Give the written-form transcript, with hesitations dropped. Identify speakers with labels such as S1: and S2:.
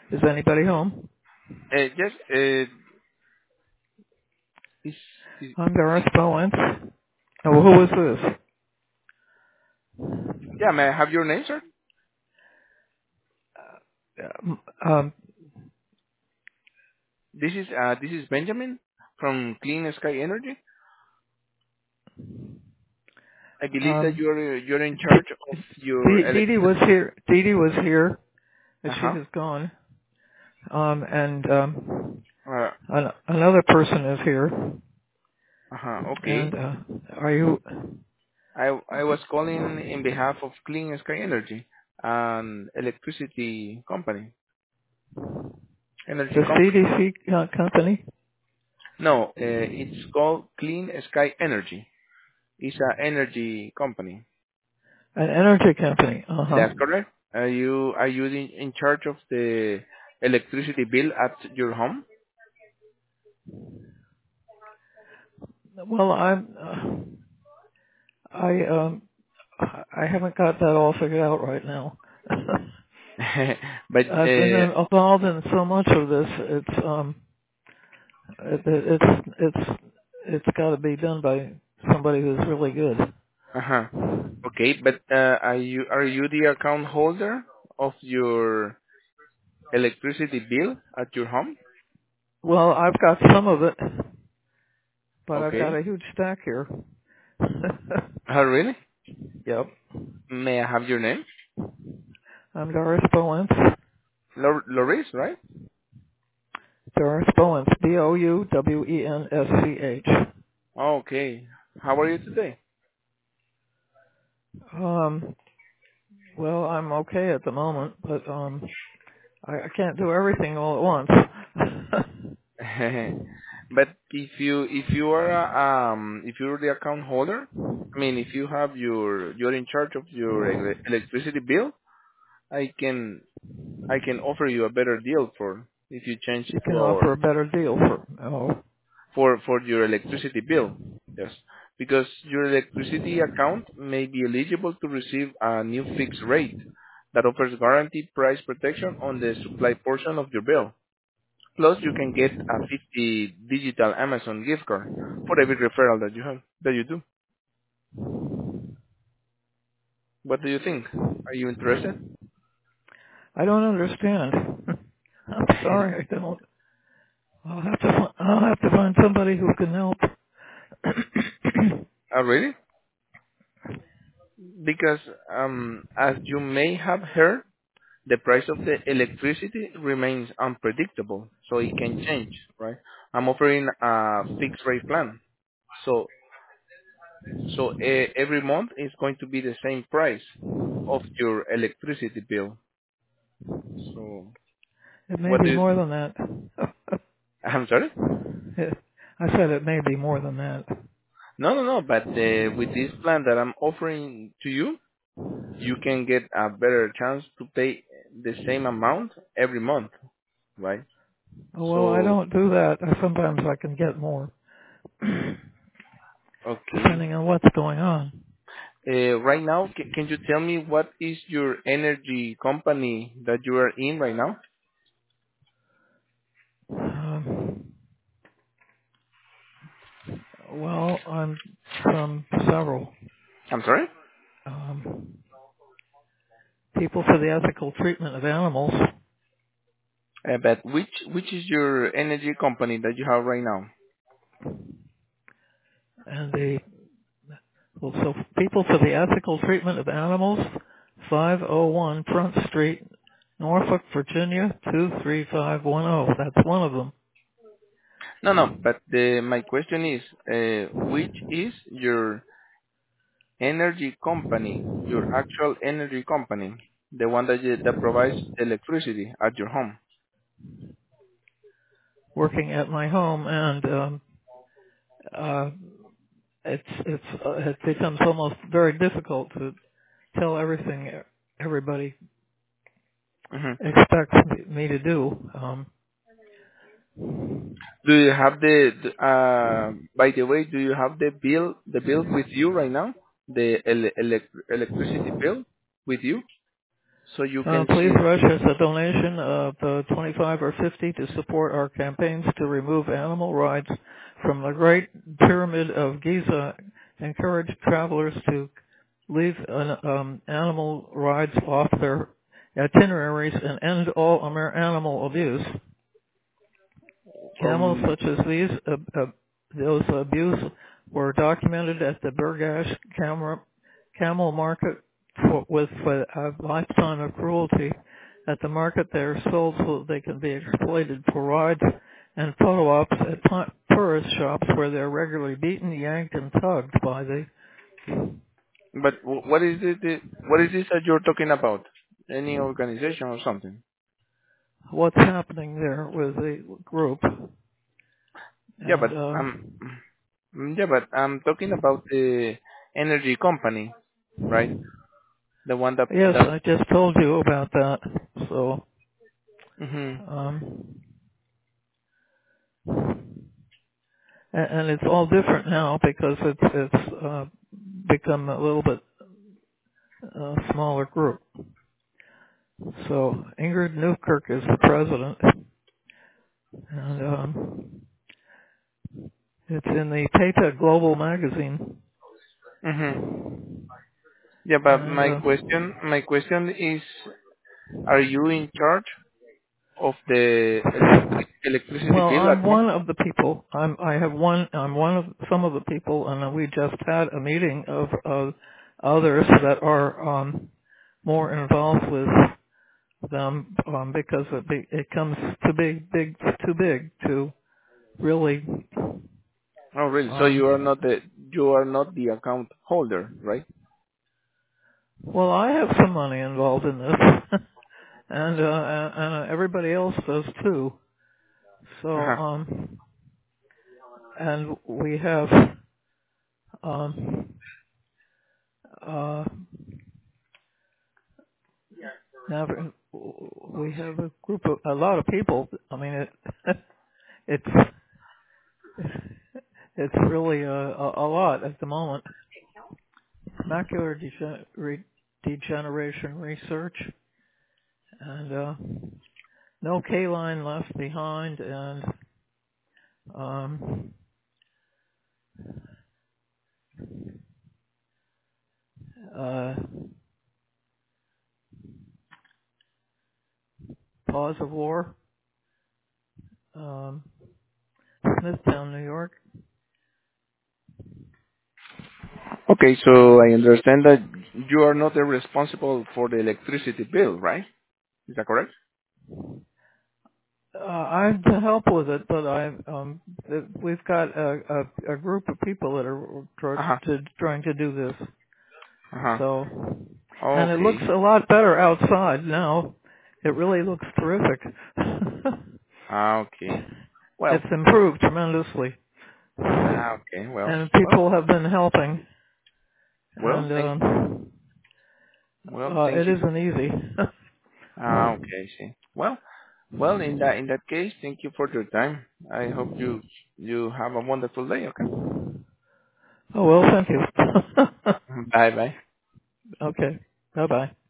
S1: Is anybody home?
S2: Yes, is, is,
S1: I'm Doris Bowens. Oh, who is this?
S2: yeah, may I have your name, sir?
S1: Um,
S2: This is Benjamin from Clean Sky Energy. I believe that
S1: um,
S2: you're in charge of your
S1: Dee Dee
S2: electricity.
S1: was here. Dee Dee was here, but she
S2: Uh-huh.
S1: has gone. And
S2: Uh,
S1: another person is here.
S2: uh-huh. Okay.
S1: And are you?
S2: I was calling in behalf of Clean Sky Energy, an electricity company, energy
S1: The
S2: company.
S1: CDC company?
S2: No, it's called Clean Sky Energy. It's an energy company.
S1: An energy company. Uh-huh.
S2: That's correct. Are you in charge of the electricity bill at your home?
S1: Well, I I haven't got that all figured out right now.
S2: But
S1: I've been involved in so much of this. It's got to be done by somebody who's really good.
S2: uh-huh. Okay, but are you the account holder of your electricity bill at your home?
S1: Well, I've got some of it, but I've got
S2: Okay.
S1: a huge stack here.
S2: Oh, really?
S1: Yep.
S2: May I have your name?
S1: I'm Doris Bowens.
S2: Loris, right?
S1: Doris Bowens. Bouwensch.
S2: Okay. How are you today?
S1: Um. Well, I'm okay at the moment, but I can't do everything all at once.
S2: But if you're the account holder, I mean, if you're in charge of your electricity bill, I can I can offer you a better deal for if you change
S1: You
S2: to
S1: can
S2: our
S1: offer a better deal for. Oh,
S2: for your electricity bill. Yes, because your electricity account may be eligible to receive a new fixed rate that offers guaranteed price protection on the supply portion of your bill. Plus, you can get a 50 digital Amazon gift card for every referral that you do. What do you think? Are you interested?
S1: I don't understand. I'm sorry, I don't. I'll have to find somebody who can help.
S2: Oh, really? Because as you may have heard, the price of the electricity remains unpredictable, so it can change, right? I'm offering a fixed rate plan. So every month is going to be the same price of your electricity bill. So
S1: It may
S2: what
S1: be
S2: do you,
S1: more than that.
S2: I'm sorry?
S1: I said it may be more than that.
S2: No, but with this plan that I'm offering to you, you can get a better chance to pay the same amount every month, right?
S1: Oh, well, I
S2: So,
S1: don't do that. Sometimes I can get more,
S2: okay.
S1: depending on what's going on.
S2: Right now, can you tell me what is your energy company that you are in right now?
S1: Um, well, I'm from several.
S2: I'm sorry?
S1: Um, People for the Ethical Treatment of Animals,
S2: But which is your energy company that you have right now?
S1: and so People for the Ethical Treatment of Animals, 501 Front Street, Norfolk, Virginia, 23510. That's one of them.
S2: No, but my question is, which is your energy company, your actual energy company, the one that provides electricity at your home?
S1: Working at my home, and uh, it becomes almost very difficult to tell everything everybody
S2: Hmm.
S1: expects me to do.
S2: Do you have by the way, do you have the bill with you right now? The electricity bill with you? So you can
S1: Please
S2: see.
S1: rush us a donation of 25 or 50 to support our campaigns to remove animal rides from the Great Pyramid of Giza. Encourage travelers to leave animal rides off their itineraries and end all animal abuse. Camels
S2: Um,
S1: such as those abuse were documented at the Burgash camel market with a lifetime of cruelty. At the market, they are sold so they can be exploited for rides and photo ops at tourist shops where they're regularly beaten, yanked, and tugged by the.
S2: but what is it? What is this that you're talking about? Any organization or something?
S1: What's happening there with the group?
S2: Yeah, but
S1: And
S2: I'm talking about the energy company, right? The one that
S1: yes,
S2: that.
S1: I just told you about that. So.
S2: Hmm.
S1: Um, and it's all different now because it's become a little bit smaller group. So Ingrid Newkirk is the president, and it's in the PETA Global magazine.
S2: Hmm. Yeah, but
S1: And
S2: my question is, are you in charge of the electricity
S1: well,
S2: bill
S1: I'm
S2: at home?
S1: one of the people. I'm one of some of the people, and we just had a meeting of others that are more involved with them because it comes to be too big to really.
S2: Oh, really? So
S1: Um,
S2: you are not the account holder, right?
S1: well, I have some money involved in this, and everybody else does too. So,
S2: Uh-huh.
S1: and we have um, uh, now we have a group of a lot of people. I mean, it's it's really a lot at the moment. Macular degeneration research and no K-line left behind, and um, uh, Pause of War, um, Smithtown, New York.
S2: Okay, so I understand that you are not responsible for the electricity bill, right? Is that correct?
S1: I have to help with it, but we've got a group of people that are
S2: Uh-huh.
S1: trying to do this.
S2: Uh-huh.
S1: So, and it looks
S2: Okay.
S1: a lot better outside now. It really looks terrific.
S2: Okay. Well.
S1: It's improved tremendously,
S2: Okay. Well.
S1: and
S2: Well.
S1: people have been helping,
S2: Well.
S1: and
S2: Thank
S1: it
S2: you.
S1: isn't easy.
S2: Okay. I see. Well. Well. In that case, thank you for your time. I hope you have a wonderful day. Okay.
S1: Oh well, thank you.
S2: Bye bye.
S1: Okay, bye bye.